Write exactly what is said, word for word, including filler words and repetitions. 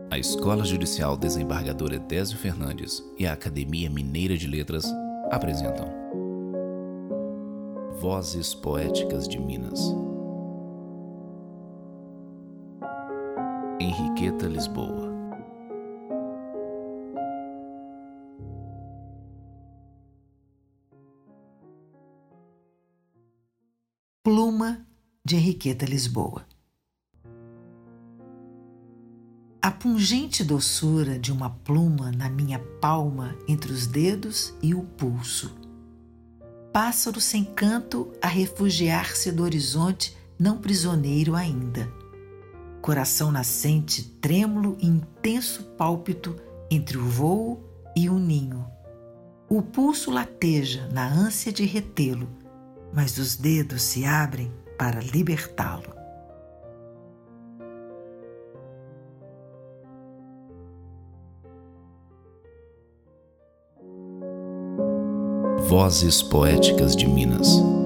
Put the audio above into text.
A Escola Judicial Desembargador Edésio Fernandes e a Academia Mineira de Letras apresentam Vozes Poéticas de Minas. Henriqueta Lisboa. Pluma, de Henriqueta Lisboa. A pungente doçura de uma pluma na minha palma entre os dedos e o pulso. Pássaro sem canto a refugiar-se do horizonte não prisioneiro ainda. Coração nascente, trêmulo e intenso pálpito entre o vôo e o ninho. O pulso lateja na ânsia de retê-lo, mas os dedos se abrem para libertá-lo. Vozes Poéticas de Minas.